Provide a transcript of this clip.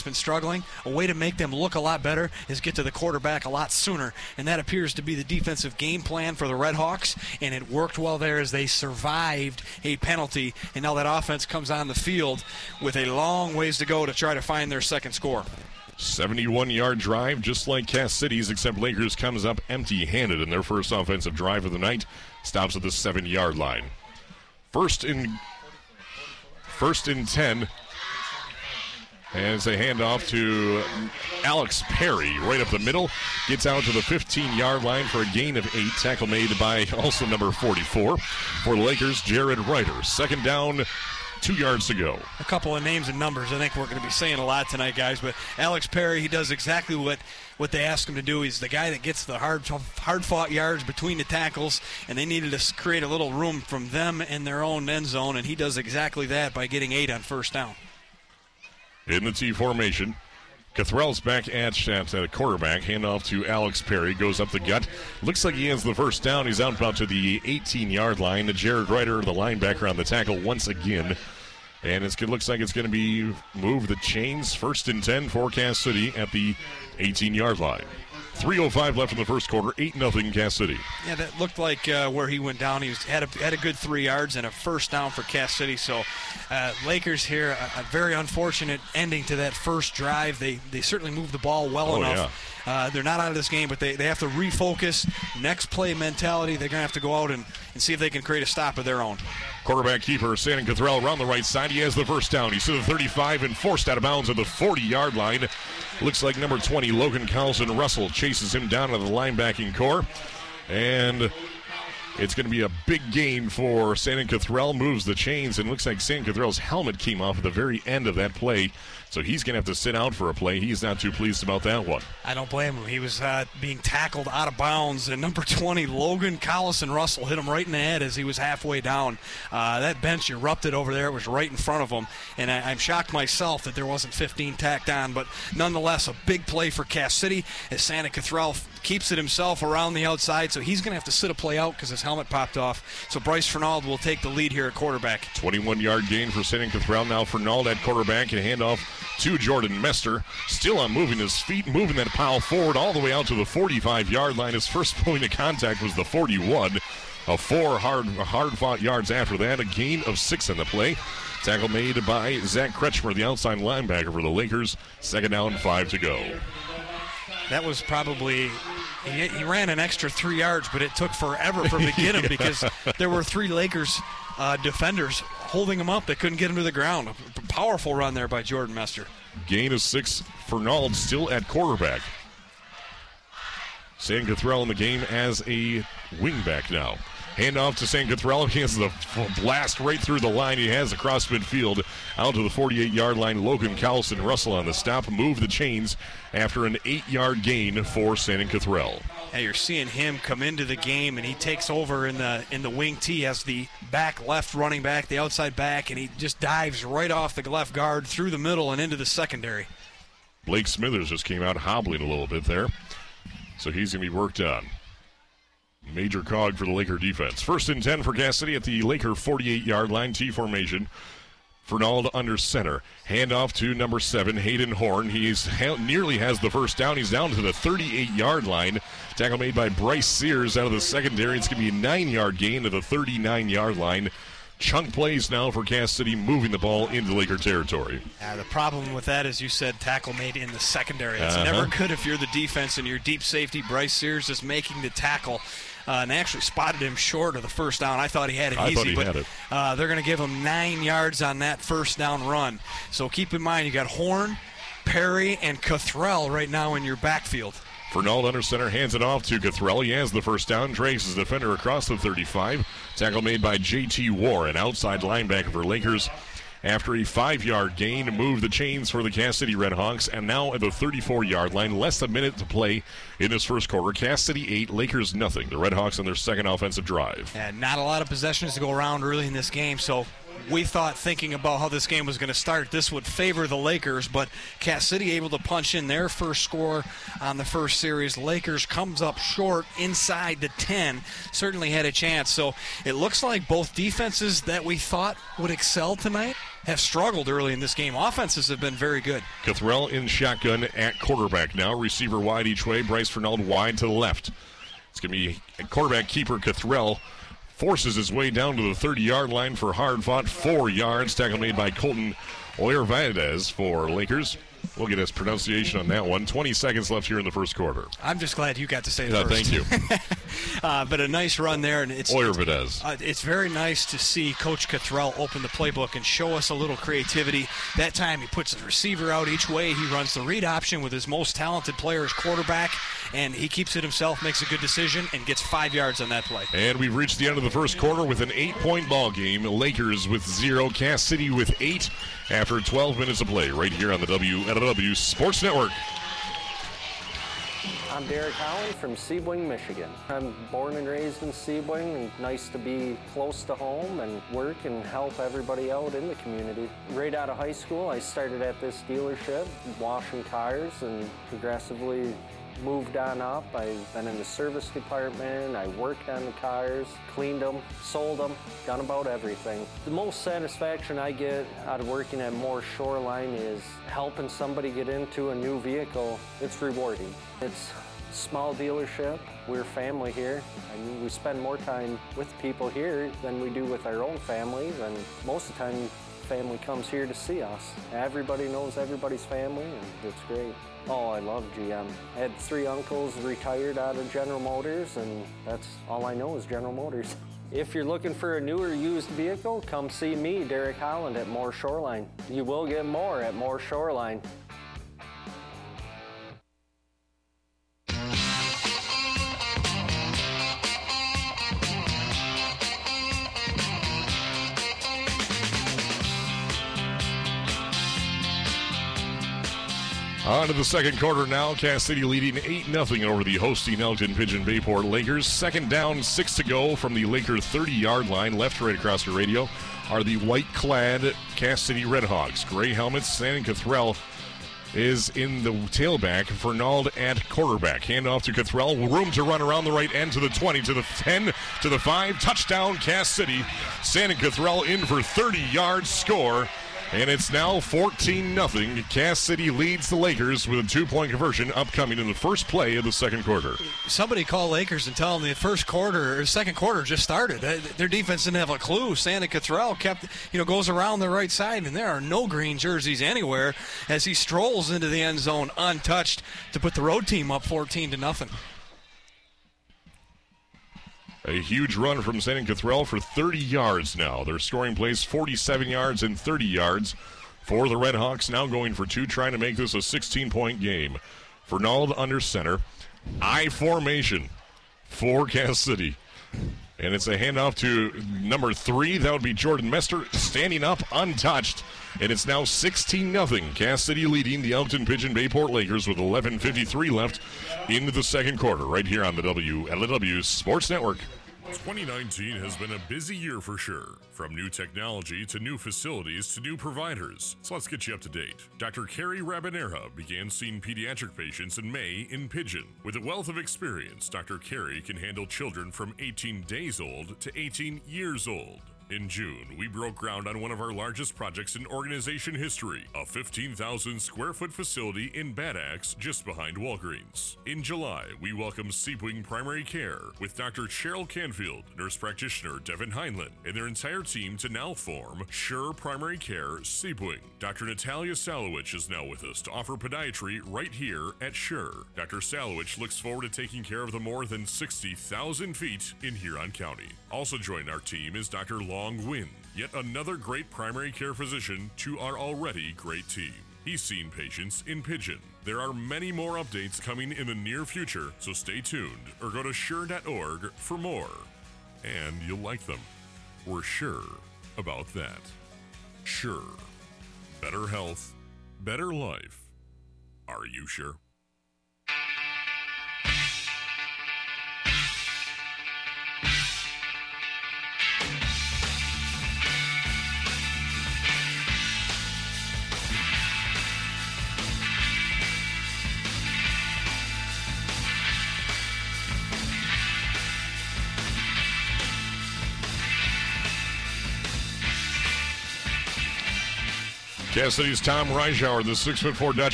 been struggling, a way to make them look a lot better is get to the quarterback a lot sooner, and that appears to be the defensive game plan for the Red Hawks, and it worked well there as they survived a penalty, and now that offense comes on the field with a long ways to go to try to find their second score. 71-yard drive, just like Cass City's, except Lakers comes up empty-handed in their first offensive drive of the night. Stops at the 7-yard line. First and 10. As a handoff to Alex Perry right up the middle. Gets out to the 15-yard line for a gain of 8. Tackle made by also number 44. For the Lakers, Jared Ryder. Second down, 2 yards to go. A couple of names and numbers I think we're going to be saying a lot tonight, guys. But Alex Perry, he does exactly what they ask him to do. He's the guy that gets the hard-fought yards between the tackles, and they needed to create a little room from them in their own end zone, and he does exactly that by getting 8 on first down. In the T formation, Cathrell's back at quarterback. Handoff to Alex Perry. Goes up the gut. Looks like he has the first down. He's out about to the 18-yard line. Jared Ryder, the linebacker, on the tackle once again. And it looks like it's going to be move the chains. First and 10 for Cass City at the 18-yard line. 3:05 left in the first quarter. 8-0 Cass City. Yeah, that looked like where he went down. He had a good 3 yards and a first down for Cass City. So Lakers here, a very unfortunate ending to that first drive. They certainly moved the ball well enough. Yeah. They're not out of this game, but they have to refocus. Next play mentality. They're going to have to go out and see if they can create a stop of their own. Quarterback keeper, Shannon Cathrell around the right side. He has the first down. He's to the 35 and forced out of bounds at the 40-yard line. Looks like number 20, Logan Carlson Russell, chases him down to the linebacking core. And it's going to be a big gain for Shannon Cathrell. Moves the chains, and looks like Shannon Cathrell's helmet came off at the very end of that play. So he's going to have to sit out for a play. He's not too pleased about that one. I don't blame him. He was being tackled out of bounds, and number 20, Logan Collison Russell, hit him right in the head as he was halfway down. That bench erupted over there. It was right in front of him, and I'm shocked myself that there wasn't 15 tacked on, but nonetheless, a big play for Cass City as Shannon Cathrell keeps it himself around the outside, so he's going to have to sit a play out because his helmet popped off. So Bryce Fernald will take the lead here at quarterback. 21-yard gain for Shannon Cathrell. Now Fernald at quarterback, and handoff to Jordan Mester. Still on moving his feet, moving that pile forward all the way out to the 45-yard line. His first point of contact was the 41. 4 hard-fought yards after that. A gain of 6 on the play. Tackle made by Zach Kretschmer, the outside linebacker for the Lakers. Second down, 5 to go. That was probably... He ran an extra 3 yards, but it took forever for him to get him because there were 3 Lakers defenders holding him up. They couldn't get him to the ground. A powerful run there by Jordan Mester. Gain of 6. Fernald still at quarterback. Shannon Cathrell in the game as a wingback now. Handoff to Shannon Cathrell. He has the blast right through the line. He has across midfield out to the 48-yard line. Logan Carlson Russell on the stop. Move the chains after an 8-yard gain for Shannon Cathrell. Hey, you're seeing him come into the game, and he takes over in the wing tee as the back left running back, the outside back, and he just dives right off the left guard through the middle and into the secondary. Blake Smithers just came out hobbling a little bit there, so he's going to be worked on. Major cog for the Laker defense. First and 10 for Cass City at the Laker 48-yard line. T formation. Fernald under center. Handoff to number 7, Hayden Horn. He nearly has the first down. He's down to the 38-yard line. Tackle made by Bryce Sears out of the secondary. It's going to be a 9-yard gain to the 39-yard line. Chunk plays now for Cass City, moving the ball into Laker territory. The problem with that, as you said, tackle made in the secondary. It's never good if you're the defense and your deep safety, Bryce Sears, is making the tackle. And they actually spotted him short of the first down. I thought he had it easy, but they're going to give him 9 yards on that first down run. So keep in mind, you got Horn, Perry, and Cathrell right now in your backfield. Fernald under center, hands it off to Cathrell. He has the first down, drags his defender across the 35. Tackle made by J.T. Warren, outside linebacker for Lakers. After a 5-yard gain, move the chains for the Cass City Redhawks, and now at the 34-yard line, less than a minute to play in this first quarter. Cass City 8, Lakers nothing. The Redhawks on their second offensive drive. And not a lot of possessions to go around early in this game, so we thought, thinking about how this game was going to start, this would favor the Lakers, but Cass City able to punch in their first score on the first series. Lakers comes up short inside the 10, certainly had a chance. So it looks like both defenses that we thought would excel tonight have struggled early in this game. Offenses have been very good. Cothrell in shotgun at quarterback now. Receiver wide each way. Bryce Fernald wide to the left. It's going to be quarterback keeper Cothrell. Forces his way down to the 30-yard line for hard-fought 4 yards. Tackle made by Colton Oyervadez for Lakers. We'll get his pronunciation on that one. 20 seconds left here in the first quarter. I'm just glad you got to say it first. Thank you. But a nice run there. And Oyervadez. It's very nice to see Coach Cothrell open the playbook and show us a little creativity. That time he puts the receiver out each way. He runs the read option with his most talented player as quarterback, and he keeps it himself, makes a good decision, and gets 5 yards on that play. And we've reached the end of the first quarter with an 8-point ball game. Lakers with 0, Cass City with 8 after 12 minutes of play right here on the WLW Sports Network. I'm Derek Holland from Sebring, Michigan. I'm born and raised in Sebring, and nice to be close to home and work and help everybody out in the community. Right out of high school, I started at this dealership, washing tires, and progressively moved on up. I've been in the service department, I worked on the cars, cleaned them, sold them, done about everything. The most satisfaction I get out of working at Moore Shoreline is helping somebody get into a new vehicle. It's rewarding. It's a small dealership, we're family here. I mean, we spend more time with people here than we do with our own families, and most of the time family comes here to see us. Everybody knows everybody's family, and it's great. Oh, I love GM. I had 3 uncles retired out of General Motors, and that's all I know is General Motors. If you're looking for a new or used vehicle, come see me, Derek Holland, at Moore Shoreline. You will get more at Moore Shoreline. On to the second quarter now. Cass City leading 8-0 over the hosting Elgin Pigeon Bayport Lakers. Second down, 6 to go from the Laker 30-yard line. Left to right across your radio are the white-clad Cass City Redhawks. Gray helmets. Shannon Cothrell is in the tailback. Fernald at quarterback. Handoff to Cothrell. Room to run around the right end to the 20, to the 10, to the 5. Touchdown, Cass City. Shannon Cothrell in for 30 yards score. And it's now 14-0. Cass City leads the Lakers with a 2-point conversion upcoming in the first play of the second quarter. Somebody call Lakers and tell them the second quarter just started. Their defense didn't have a clue. Shannon Cothrell goes around the right side, and there are no green jerseys anywhere as he strolls into the end zone untouched to put the road team up 14-0. A huge run from Shannon Cothrell for 30 yards now. Their scoring plays 47 yards and 30 yards for the Redhawks. Now going for 2, trying to make this a 16-point game. Fernald under center. I formation for Cass City. And it's a handoff to number 3. That would be Jordan Mester, standing up untouched. And it's now 16-0. Cass City leading the Elgin Pigeon Bayport Lakers with 11:53 left into the second quarter right here on the WLW Sports Network. 2019 has been a busy year for sure. From new technology to new facilities to new providers. So let's get you up to date. Dr. Carrie Rabanera began seeing pediatric patients in May in Pigeon. With a wealth of experience, Dr. Carrie can handle children from 18 days old to 18 years old. In June, we broke ground on one of our largest projects in organization history, a 15,000 square foot facility in Bad Axe just behind Walgreens. In July, we welcomed Sebring Primary Care with Dr. Cheryl Canfield, nurse practitioner Devin Heinlein, and their entire team to now form Sure Primary Care Sebring. Dr. Natalia Salowich is now with us to offer podiatry right here at Sure. Dr. Salowich looks forward to taking care of the more than 60,000 feet in Huron County. Also joining our team is Dr. Long Nguyen, yet another great primary care physician to our already great team. He's seen patients in Pigeon. There are many more updates coming in the near future, so stay tuned or go to sure.org for more. And you'll like them. We're sure about that. Sure. Better health, better life. Are you sure? Cass City's Tom Reischauer, the 6'4" Dutch